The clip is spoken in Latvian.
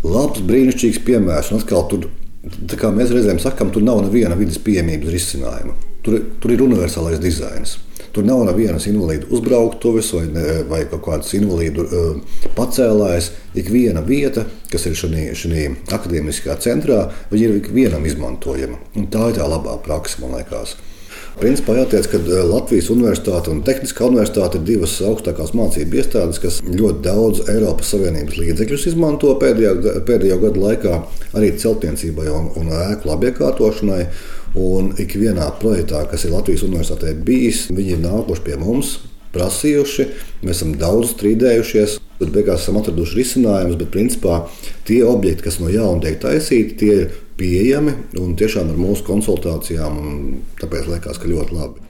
labs, brīnišķīgs piemērs. Un atkal tur, tā kā mēs reizēm sakām, tur nav neviena vidas pieejamības risinājuma. Tur ir universālais dizains. Tur nav nevienas invalīdu uzbrauktuves vai kaut kāds invalīdu pacēlājs. Ik viena vieta, kas ir šajā akadēmiskajā centrā, viņa ir ikvienam izmantojama. Un tā ir tā labā praksa, man liekas. Principā jāteic, ka Latvijas Universitāte un Tehniskā universitāte ir divas augstākās mācību iestādes, kas ļoti daudz Eiropas Savienības līdzekļus izmanto pēdējo gadu laikā arī celtniecībai un ēku labiekārtošanai. Un ikvienā projektā, kas ir Latvijas Universitātē bijis, viņi ir nākuši pie mums, prasījuši, mēs esam daudz strīdējušies. Tad beigās esam atraduši risinājumus, bet principā tie objekti, kas no jauna tiek taisīti, tie ir pieejami un tiešām ar mūsu konsultācijām. Tāpēc liekas, ka ļoti labi.